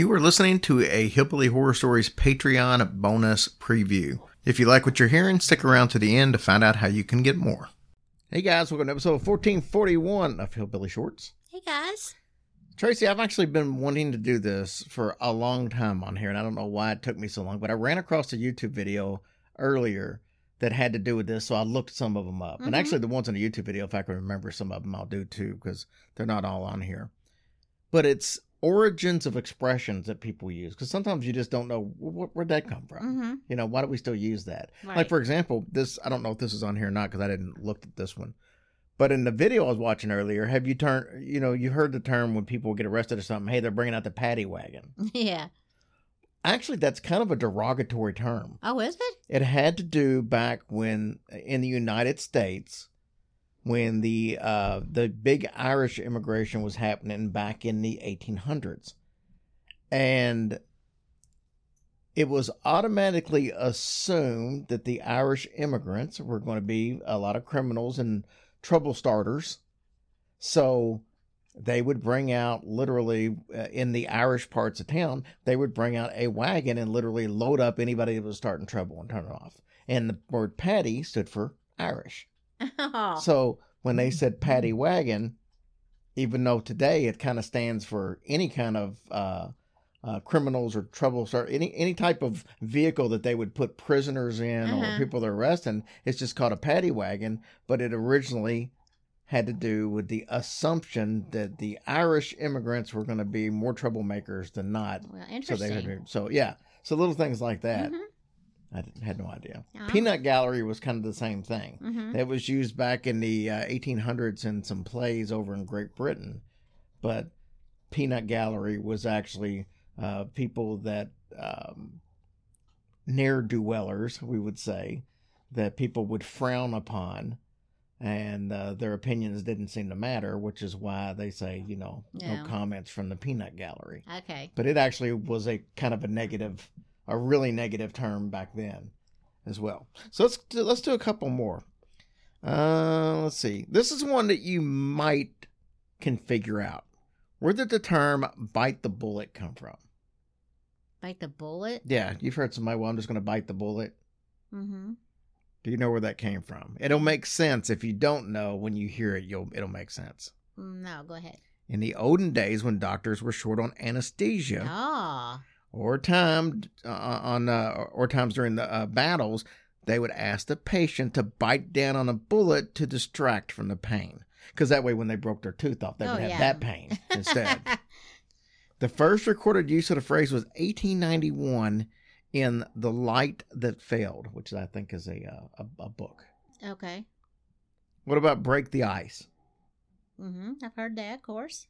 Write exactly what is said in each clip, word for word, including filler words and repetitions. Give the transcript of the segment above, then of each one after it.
You are listening to a Hillbilly Horror Stories Patreon bonus preview. If you like what you're hearing, stick around to the end to find out how you can get more. Hey guys, welcome to episode fourteen forty-one of Hillbilly Shorts. Hey guys. Tracy, I've actually been wanting to do this for a long time on here, and I don't know why it took me so long, but I ran across a YouTube video earlier that had to do with this, so I looked some of them up. Mm-hmm. And actually the ones in the YouTube video, if I can remember some of them, I'll do too, because they're not all on here. But it's origins of expressions that people use, because sometimes you just don't know wh- where'd that come from. Mm-hmm. You know, why do we still use that? Right. Like, for example, this, I don't know if this is on here or not, because I didn't look at this one. But in the video I was watching earlier, have you turned, you know, you heard the term when people get arrested or something, hey, they're bringing out the paddy wagon. Yeah. Actually, that's kind of a derogatory term. Oh, is it? It had to do back when, in the United States, when the uh, the big Irish immigration was happening back in the eighteen hundreds. And it was automatically assumed that the Irish immigrants were going to be a lot of criminals and trouble starters. So they would bring out, literally, uh, in the Irish parts of town, they would bring out a wagon and literally load up anybody that was starting trouble and turn it off. And the word paddy stood for Irish. Oh. So when they said paddy wagon, even though today it kind of stands for any kind of uh, uh, criminals or trouble start, any any type of vehicle that they would put prisoners in uh-huh. or people they're arresting, it's just called a paddy wagon. But it originally had to do with the assumption that the Irish immigrants were going to be more troublemakers than not. Well, interesting. So, they had, so yeah, so little things like that. Mm-hmm. I had no idea. Oh. Peanut gallery was kind of the same thing. Mm-hmm. It was used back in the uh, eighteen hundreds in some plays over in Great Britain. But peanut gallery was actually uh, people that, um, ne'er-do-wellers, we would say, that people would frown upon. And uh, their opinions didn't seem to matter, which is why they say, you know, yeah. no comments from the peanut gallery. Okay. But it actually was a kind of a negative, a really negative term back then as well. So let's do, let's do a couple more. Uh, let's see. This is one that you might can figure out. Where did the term bite the bullet come from? Bite the bullet? Yeah, you've heard somebody, well, I'm just going to bite the bullet. Mm-hmm. Do you know where that came from? It'll make sense. If you don't know, when you hear it, you'll it'll make sense. No, go ahead. In the olden days, when doctors were short on anesthesia, oh. or time uh, on uh, or times during the uh, battles, they would ask the patient to bite down on a bullet to distract from the pain, because that way, when they broke their tooth off, they oh, would have yeah. that pain instead. The first recorded use of the phrase was eighteen ninety-one. In The Light That Failed, which I think is a, uh, a a book. Okay. What about break the ice? Mm-hmm. I've heard that, of course.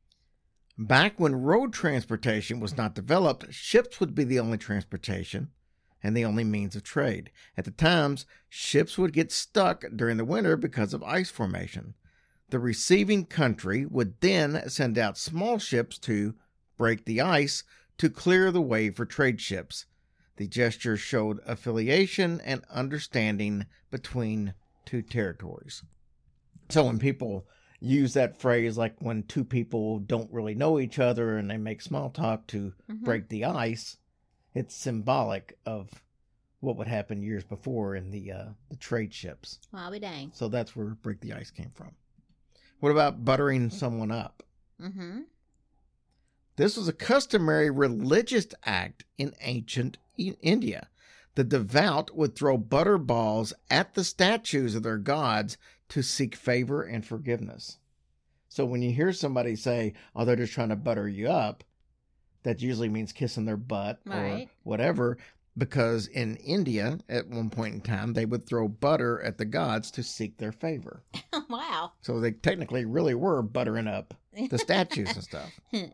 Back when road transportation was not developed, ships would be the only transportation and the only means of trade. At the times, ships would get stuck during the winter because of ice formation. The receiving country would then send out small ships to break the ice to clear the way for trade ships. The gesture showed affiliation and understanding between two territories. So when people use that phrase, like when two people don't really know each other and they make small talk to mm-hmm. break the ice, it's symbolic of what would happen years before in the uh, the trade ships. Well, I'll be dang. So that's where break the ice came from. What about buttering someone up? Mm-hmm. This was a customary religious act in ancient India. The devout would throw butter balls at the statues of their gods to seek favor and forgiveness. So when you hear somebody say, oh, they're just trying to butter you up, that usually means kissing their butt right. or whatever, because in India, at one point in time, they would throw butter at the gods to seek their favor. Wow. So they technically really were buttering up the statues and stuff.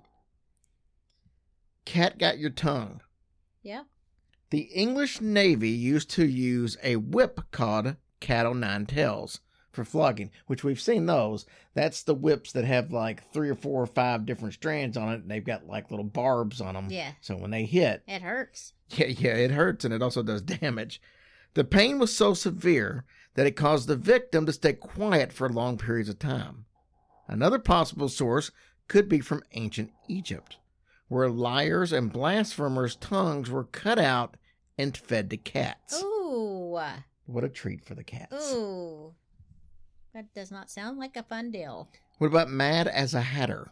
Cat got your tongue. Yep. The English Navy used to use a whip called cat o' nine tails for flogging, which we've seen those. That's the whips that have like three or four or five different strands on it, and they've got like little barbs on them. Yeah. So when they hit... It hurts. Yeah, yeah, it hurts, and it also does damage. The pain was so severe that it caused the victim to stay quiet for long periods of time. Another possible source could be from ancient Egypt, where liars and blasphemers' tongues were cut out and fed to cats. Ooh. What a treat for the cats. Ooh. That does not sound like a fun deal. What about Mad as a Hatter?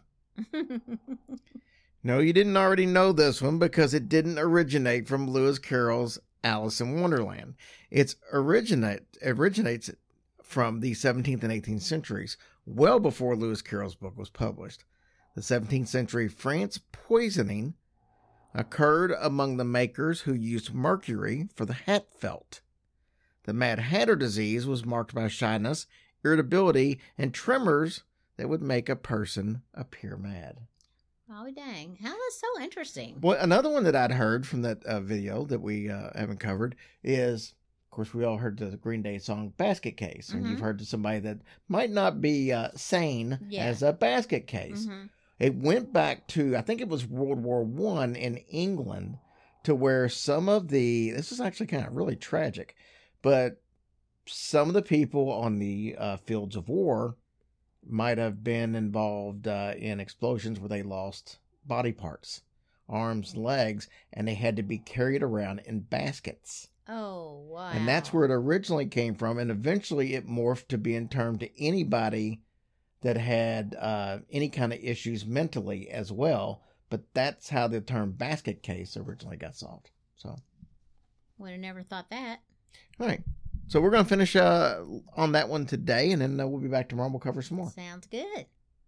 No, you didn't already know this one because it didn't originate from Lewis Carroll's Alice in Wonderland. It originate, originates from the seventeenth and eighteenth centuries, well before Lewis Carroll's book was published. The seventeenth century France poisoning occurred among the makers who used mercury for the hat felt. The Mad Hatter disease was marked by shyness, irritability, and tremors that would make a person appear mad. Oh, dang. How is so interesting? Well, another one that I'd heard from that uh, video that we uh, haven't covered is, of course, we all heard the Green Day song Basket Case. And Mm-hmm. you've heard to somebody that might not be uh, sane Yeah. as a basket case. Mm-hmm. It went back to, I think it was World War One in England, to where some of the, this is actually kind of really tragic, but some of the people on the uh, fields of war might have been involved uh, in explosions where they lost body parts, arms, legs, and they had to be carried around in baskets. Oh, wow. And that's where it originally came from, and eventually it morphed to being termed to anybody that had uh, any kind of issues mentally as well. But that's how the term basket case originally got solved. So, Would have never thought that. all right. So we're going to finish uh, on that one today, and then uh, we'll be back tomorrow and we'll cover some more. Sounds good.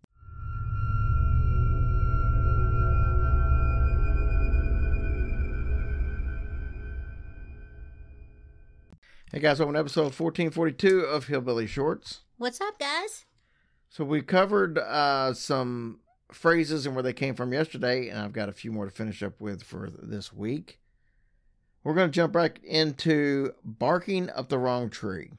Hey guys, welcome to episode fourteen forty-two of Hillbilly Shorts. What's up, guys? So we covered uh, some phrases and where they came from yesterday, and I've got a few more to finish up with for this week. We're going to jump right into barking up the wrong tree.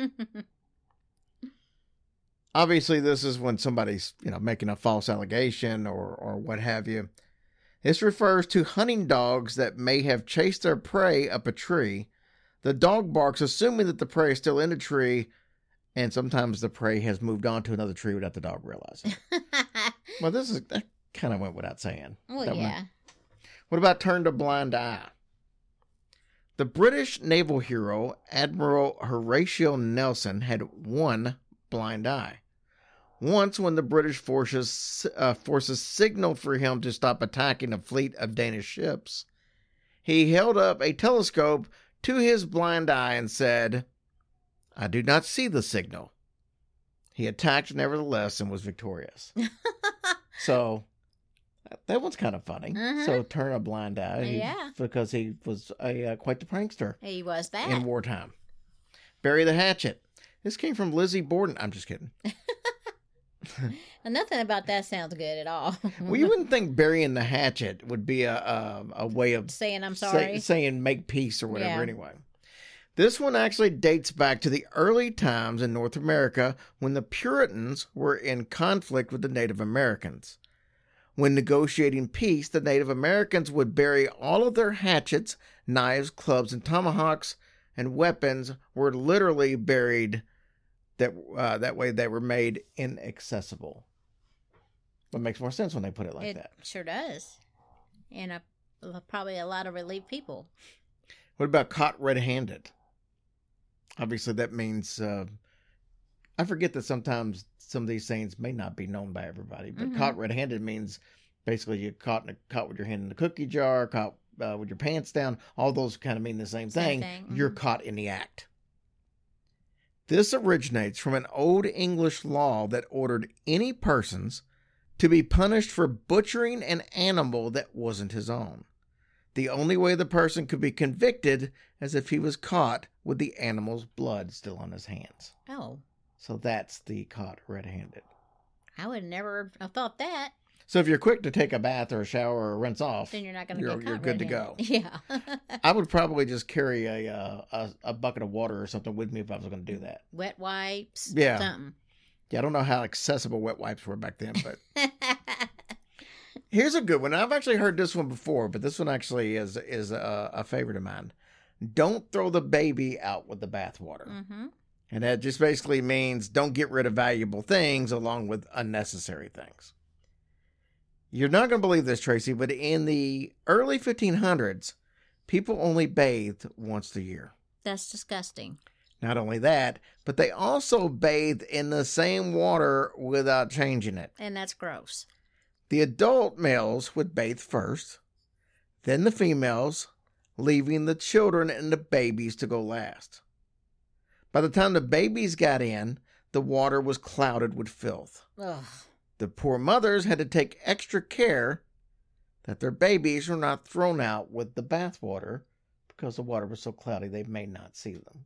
Obviously, this is when somebody's, you know, making a false allegation or, or what have you. This refers to hunting dogs that may have chased their prey up a tree. The dog barks, assuming that the prey is still in the tree, and sometimes the prey has moved on to another tree without the dog realizing. Well, this is that kind of went without saying. Well, That one- yeah. What about turned a blind eye? The British naval hero, Admiral Horatio Nelson, had one blind eye. Once, when the British forces, uh, forces signaled for him to stop attacking a fleet of Danish ships, he held up a telescope to his blind eye and said, "I do not see the signal." He attacked nevertheless and was victorious. So that one's kind of funny. Uh-huh. So turn a blind eye. He- Yeah. Because he was a uh, quite the prankster He was that. in wartime. Bury the hatchet. This came from Lizzie Borden. I'm just kidding. And nothing about that sounds good at all. Well, you wouldn't think burying the hatchet would be a a, a way of Saying I'm say- sorry. saying make peace or whatever. Yeah. Anyway, this one actually dates back to the early times in North America when the Puritans were in conflict with the Native Americans. When negotiating peace, the Native Americans would bury all of their hatchets, knives, clubs, and tomahawks, and weapons were literally buried. That uh, that way they were made inaccessible. But it makes more sense when they put it like it that. sure does. And a, probably a lot of relieved people. What about caught red-handed? Obviously, that means uh, I forget that sometimes some of these sayings may not be known by everybody, but Mhm. caught red-handed means basically you caught in a, caught with your hand in the cookie jar, caught uh, with your pants down. All those kind of mean the same Same thing. thing, You're mhm. caught in the act. This originates from an old English law that ordered any persons to be punished for butchering an animal that wasn't his own. The only way the person could be convicted is if he was caught with the animal's blood still on his hands. Oh, So that's the caught red-handed. I would never have thought that. So if you're quick to take a bath or a shower or rinse off, Then you're not going to you're, get caught. you're good to go. red-handed. Yeah. I would probably just carry a, uh, a a bucket of water or something with me if I was going to do that. Wet wipes. Yeah. Something. Yeah, I don't know how accessible wet wipes were back then, but here's a good one. I've actually heard this one before, but this one actually is is a, a favorite of mine. Don't throw the baby out with the bathwater. Mm-hmm. And that just basically means don't get rid of valuable things along with unnecessary things. You're not going to believe this, Tracy, but in the early fifteen hundreds, people only bathed once a year. That's disgusting. Not only that, but they also bathed in the same water without changing it. And that's gross. The adult males would bathe first, then the females, leaving the children and the babies to go last. By the time the babies got in, the water was clouded with filth. Ugh. The poor mothers had to take extra care that their babies were not thrown out with the bathwater because the water was so cloudy they may not see them.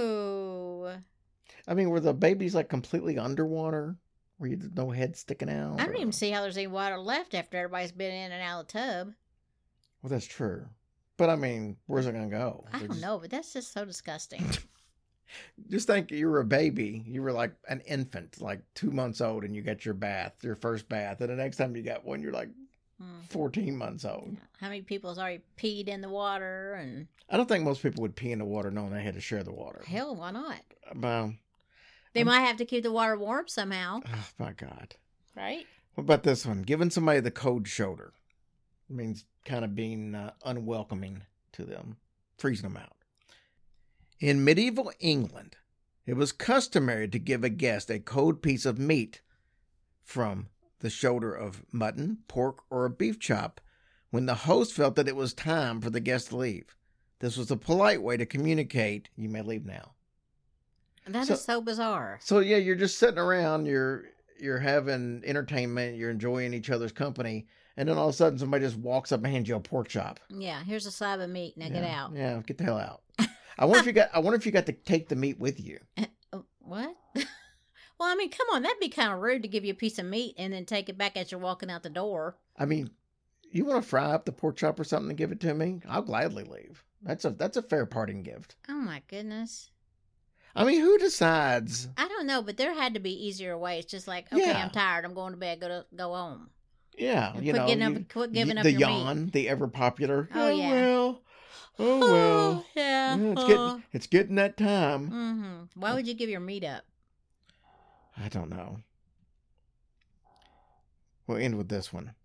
Oh. I mean, were the babies like completely underwater? Were you no head sticking out? I don't or- even see how there's any water left after everybody's been in and out of the tub. Well, that's true. But I mean, where's it going to go? I They're don't just- know, but that's just so disgusting. Just think you were a baby. You were like an infant, like two months old, and you got your bath, your first bath. And the next time you got one, you're like Hmm. fourteen months old. How many people's already peed in the water? And I don't think most people would pee in the water knowing they had to share the water. hell, why not? Well, They I'm- might have to keep the water warm somehow, oh my God. right? What about this one? Giving somebody the cold shoulder. It means kind of being uh, unwelcoming to them, freezing them out. In medieval England, it was customary to give a guest a cold piece of meat from the shoulder of mutton, pork, or a beef chop when the host felt that it was time for the guest to leave. This was a polite way to communicate, you may leave now. That is So- so bizarre. So yeah, you're just sitting around, you're you're having entertainment, you're enjoying each other's company, and then all of a sudden somebody just walks up and hands you a pork chop. Yeah, here's a slab of meat. Now yeah, get out. Yeah, get the hell out. I wonder if you got I wonder if you got to take the meat with you. Oh, what? Well, I mean, come on. That'd be kind of rude to give you a piece of meat and then take it back as you're walking out the door. I mean, you want to fry up the pork chop or something and give it to me? I'll gladly leave. That's a that's a fair parting gift. Oh, my goodness. I mean, who decides? I don't know, but there had to be easier ways. Just like, okay, Yeah. I'm tired. I'm going to bed. Go to go home. Yeah, And you quit know, getting up- you- quit giving y- up the your meat. yawn, the ever popular. Oh, yeah. well, oh well. yeah. Yeah, it's getting it's getting that time. Mm-hmm. Why would you give your meat up? I don't know. We'll end with this one.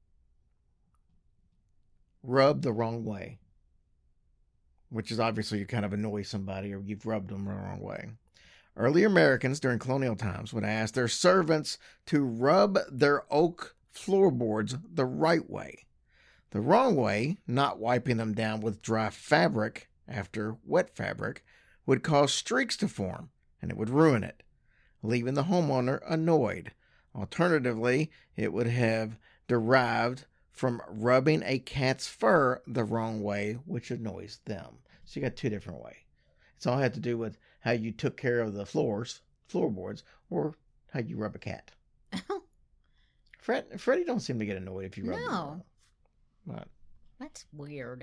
Rub the wrong way. Which is obviously you kind of annoy somebody or you've rubbed them the wrong way. Early Americans during colonial times would ask their servants to rub their oak floorboards the right way. The wrong way, not wiping them down with dry fabric after wet fabric, would cause streaks to form and it would ruin it, leaving the homeowner annoyed. Alternatively, it would have derived from rubbing a cat's fur the wrong way, which annoys them. So you got two different ways. It's all had to do with how you took care of the floors, floorboards, or how you rub a cat. Fred, Freddie don't seem to get annoyed if you rub them No. wrong. But That's weird.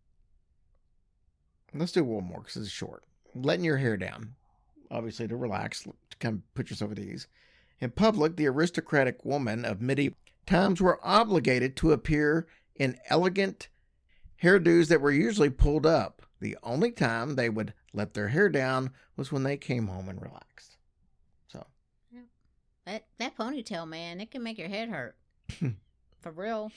let's do one more because it's short. Letting your hair down, obviously to relax, to kind of put yourself at ease. In public, the aristocratic woman of medieval times were obligated to appear in elegant hairdos that were usually pulled up. The only time they would let their hair down was when they came home and relaxed. So, That that ponytail, man, it can make your head hurt. For real.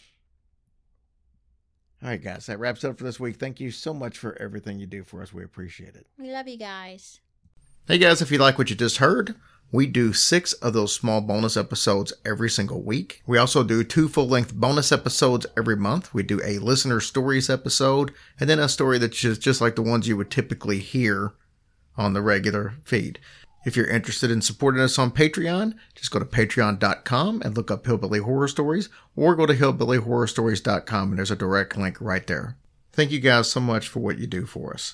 all right, guys, that wraps it up for this week. Thank you so much for everything you do for us. We appreciate it. We love you guys. Hey guys, if you like what you just heard, we do six of those small bonus episodes every single week. We also do two full-length bonus episodes every month. We do a listener stories episode, and then a story that's just, just like the ones you would typically hear on the regular feed. If you're interested in supporting us on Patreon, just go to patreon dot com and look up Hillbilly Horror Stories, or go to hillbilly horror stories dot com, and there's a direct link right there. Thank you guys so much for what you do for us.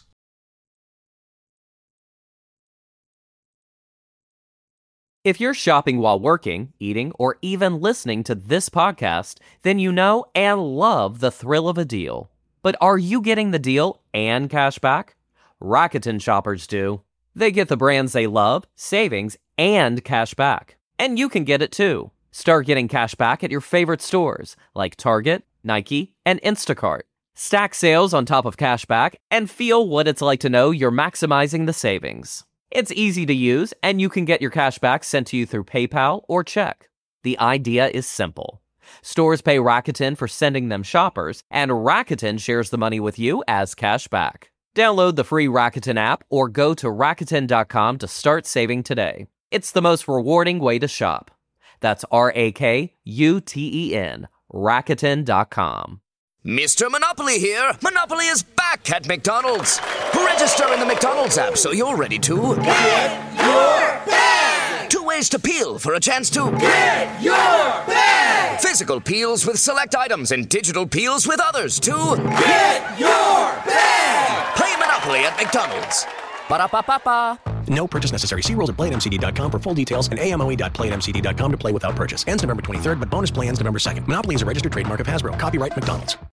If you're shopping while working, eating, or even listening to this podcast, then you know and love the thrill of a deal. But are you getting the deal and cash back? Rakuten shoppers do. They get the brands they love, savings, and cash back. And you can get it too. Start getting cash back at your favorite stores like Target, Nike, and Instacart. Stack sales on top of cash back and feel what it's like to know you're maximizing the savings. It's easy to use, and you can get your cash back sent to you through PayPal or check. The idea is simple. Stores pay Rakuten for sending them shoppers, and Rakuten shares the money with you as cash back. Download the free Rakuten app or go to Rakuten dot com to start saving today. It's the most rewarding way to shop. That's R A K U T E N, Rakuten dot com. Mister Monopoly here. Monopoly is back at McDonald's. Register in the McDonald's app so you're ready to get your bag. Two ways to peel for a chance to get your bag. Physical peels with select items and digital peels with others to get your bag. Play Monopoly at McDonald's. Ba-da-ba-ba-ba. No purchase necessary. See rules at play at M C D dot com for full details and A M O E dot play at M C D dot com to play without purchase. Ends November twenty-third, but bonus play ends November second. Monopoly is a registered trademark of Hasbro. Copyright McDonald's.